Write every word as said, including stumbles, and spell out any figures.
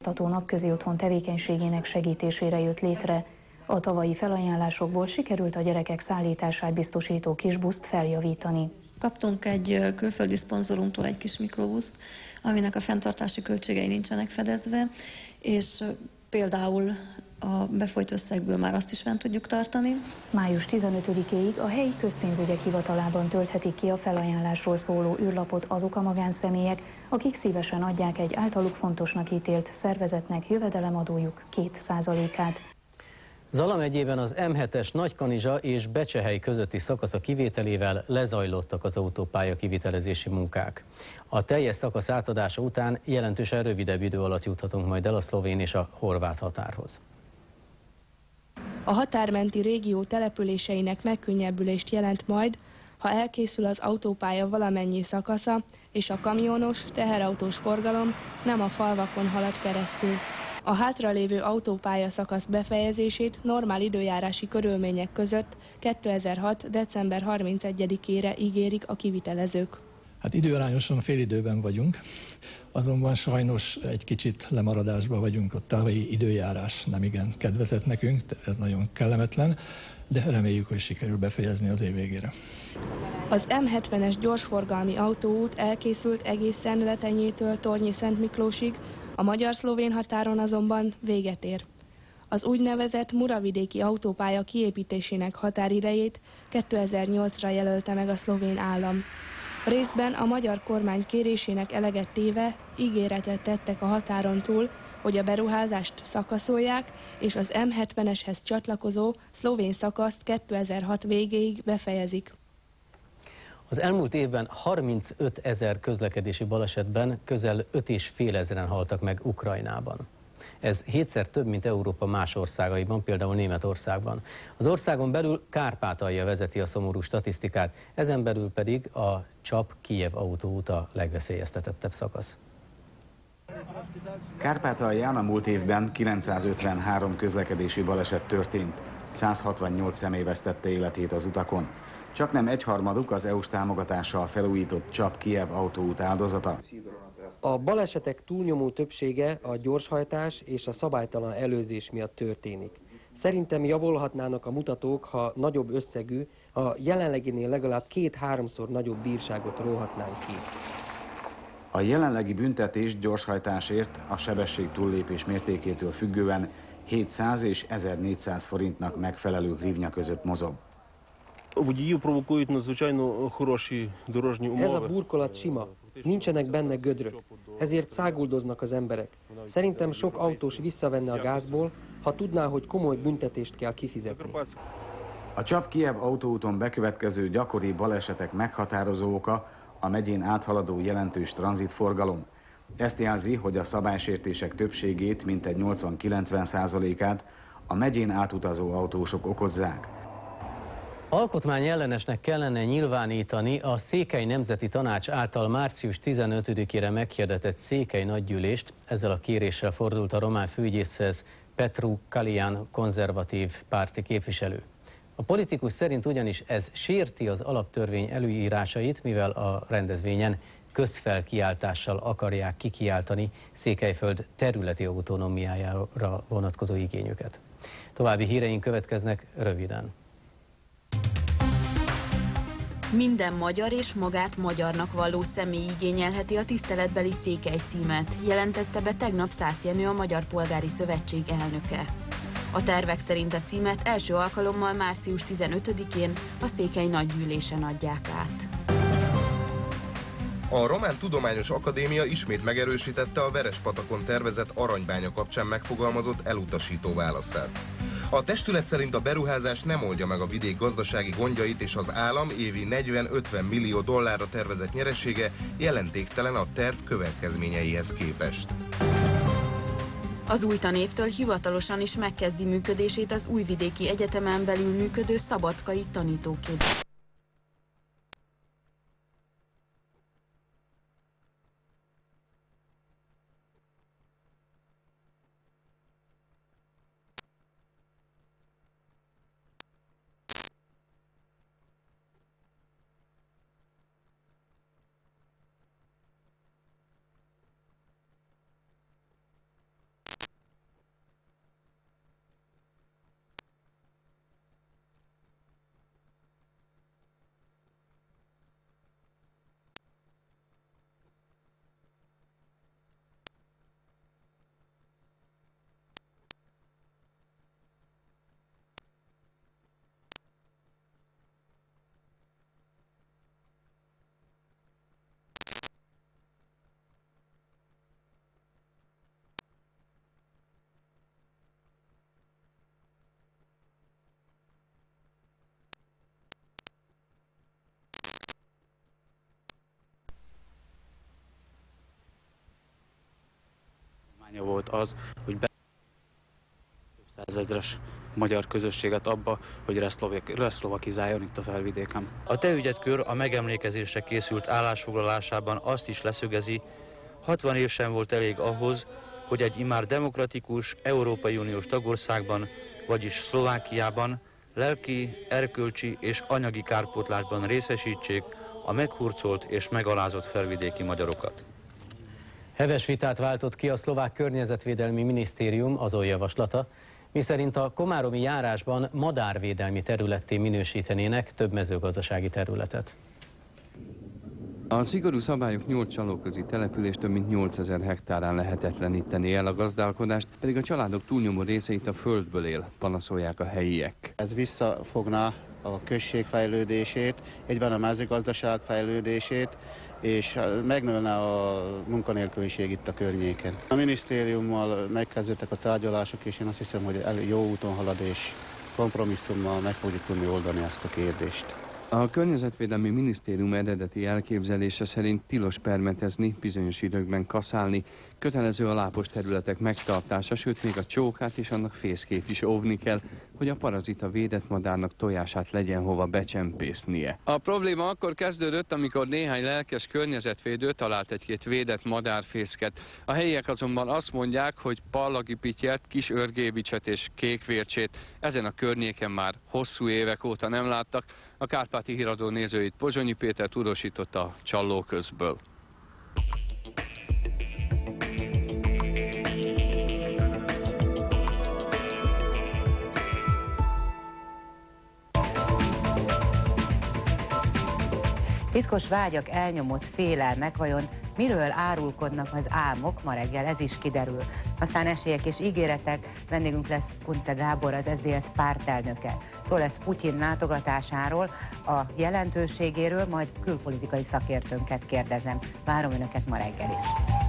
A napközi otthon tevékenységének segítésére jött létre. A tavalyi felajánlásokból sikerült a gyerekek szállítását biztosító kisbuszt feljavítani. Kaptunk egy külföldi szponzorunktól egy kis mikrobuszt, aminek a fenntartási költségei nincsenek fedezve, és például a befolyt összegből már azt is fent tudjuk tartani. május tizenötödikéig a helyi közpénzügyek hivatalában tölthetik ki a felajánlásról szóló űrlapot azok a magánszemélyek, akik szívesen adják egy általuk fontosnak ítélt szervezetnek jövedelemadójuk két százalékát. Zala megyében az M hetes Nagykanizsa és Becsehely közötti szakasza kivételével lezajlottak az autópálya kivitelezési munkák. A teljes szakasz átadása után jelentősen rövidebb idő alatt juthatunk majd el a szlovén és a horvát határhoz. A határmenti régió településeinek megkönnyebbülést jelent majd, ha elkészül az autópálya valamennyi szakasza, és a kamionos, teherautós forgalom nem a falvakon halad keresztül. A hátralévő autópálya szakasz befejezését normál időjárási körülmények között kétezer-hat. december harmincegyedikére ígérik a kivitelezők. Hát időarányosan félidőben vagyunk, azonban sajnos egy kicsit lemaradásban vagyunk, a tavalyi időjárás nem igen kedvezett nekünk, ez nagyon kellemetlen, de reméljük, hogy sikerül befejezni az év végére. Az M hetvenes gyorsforgalmi autóút elkészült egészen Letenyétől Tornyi Szentmiklósig, a magyar-szlovén határon azonban véget ér. Az úgynevezett muravidéki autópálya kiépítésének határidejét kétezer-nyolcra jelölte meg a szlovén állam. Részben a magyar kormány kérésének eleget téve ígéretet tettek a határon túl, hogy a beruházást szakaszolják, és az M hetveneshez csatlakozó szlovén szakaszt kétezer-hat végéig befejezik. Az elmúlt évben harmincöt ezer közlekedési balesetben közel öt és fél ezeren haltak meg Ukrajnában. Ez hétszer több, mint Európa más országaiban, például Németországban. Az országon belül Kárpátalja vezeti a szomorú statisztikát, ezen belül pedig a Csap-Kijev autóút a legveszélyeztetettebb szakasz. Kárpátalján a múlt évben kilencszázötvenhárom közlekedési baleset történt, száz hatvannyolc személy vesztette életét az utakon. Csaknem egyharmaduk az é u-s támogatással felújított Csap-Kijev autóút áldozata. A balesetek túlnyomó többsége a gyorshajtás és a szabálytalan előzés miatt történik. Szerintem javulhatnának a mutatók, ha nagyobb összegű, a jelenleginél legalább két-háromszor nagyobb bírságot róhatnánk ki. A jelenlegi büntetés gyorshajtásért a sebesség túllépés mértékétől függően hétszáz és ezernégyszáz forintnak megfelelő grivnya között mozog. Ez a burkolat sima, nincsenek benne gödrök, ezért száguldoznak az emberek. Szerintem sok autós visszavenne a gázból, ha tudná, hogy komoly büntetést kell kifizetni. A Csap-Kijev autóúton bekövetkező gyakori balesetek meghatározó oka a megyén áthaladó jelentős tranzitforgalom. Ezt jelzi, hogy a szabálysértések többségét, mintegy nyolcvan-kilencven százalékát a megyén átutazó autósok okozzák. Alkotmányellenesnek kellene nyilvánítani a Székely Nemzeti Tanács által március tizenötödikére meghirdetett székely nagygyűlést. Ezzel a kéréssel fordult a román főügyészhez Petru Kalián konzervatív párti képviselő. A politikus szerint ugyanis ez sérti az alaptörvény előírásait, mivel a rendezvényen közfelkiáltással akarják kikiáltani Székelyföld területi autonómiájára vonatkozó igényüket. További híreink következnek röviden. Minden magyar és magát magyarnak valló személy igényelheti a tiszteletbeli székely címet, jelentette be tegnap Szász Jenő, a Magyar Polgári Szövetség elnöke. A tervek szerint a címet első alkalommal március tizenötödikén a Székely Nagygyűlésen adják át. A Román Tudományos Akadémia ismét megerősítette a Verespatakon tervezett aranybánya kapcsán megfogalmazott elutasító válaszát. A testület szerint a beruházás nem oldja meg a vidék gazdasági gondjait, és az állam évi negyven-ötven millió dollárra tervezett nyeresége jelentéktelen a terv következményeihez képest. Az új tanévtől hivatalosan is megkezdi működését az Újvidéki Egyetemen belül működő szabadkai tanítóképzés. Volt az, hogy be több százezres magyar közösséget abba, hogy reszlovakizáljon itt a felvidéken. A Te ügyed kör a megemlékezésre készült állásfoglalásában azt is leszögezi, hatvan év sem volt elég ahhoz, hogy egy immár demokratikus, Európai Uniós tagországban, vagyis Szlovákiában lelki, erkölcsi és anyagi kárpótlásban részesítsék a meghurcolt és megalázott felvidéki magyarokat. Heves vitát váltott ki a szlovák környezetvédelmi minisztérium azon javaslata, miszerint a komáromi járásban madárvédelmi területté minősítenének több mezőgazdasági területet. A szigorú szabályok nyolc csalóközi település több mint nyolcezer hektárán lehetetleníteni el a gazdálkodást, pedig a családok túlnyomó része itt a földből él, panaszolják a helyiek. Ez visszafogná a község fejlődését, egyben a mezőgazdaság fejlődését, és megnőne a munkanélküliség itt a környéken. A minisztériummal megkezdődtek a tárgyalások, és én azt hiszem, hogy elég jó úton halad, és kompromisszummal meg fogjuk tudni oldani ezt a kérdést. A Környezetvédelmi Minisztérium eredeti elképzelése szerint tilos permetezni, bizonyos időkben kaszálni, kötelező a lápos területek megtartása, sőt még a csókát és annak fészkét is óvni kell, hogy a parazita védett madárnak tojását legyen hova becsempésznie. A probléma akkor kezdődött, amikor néhány lelkes környezetvédő talált egy-két védett madárfészket. A helyiek azonban azt mondják, hogy pallagi pityet, kis örgébicset és kékvércsét ezen a környéken már hosszú évek óta nem láttak. A Kárpáti Híradó nézőit Pozsonyi Péter tudósította a Csallóközből. Titkos vágyak, elnyomott félelmek, vajon miről árulkodnak az álmok, ma reggel ez is kiderül. Aztán esélyek és ígéretek, vendégünk lesz Kunce Gábor, az es zé dé es pártelnöke. Szó lesz Putyin látogatásáról, a jelentőségéről, majd külpolitikai szakértőnket kérdezem. Várom Önöket ma reggel is.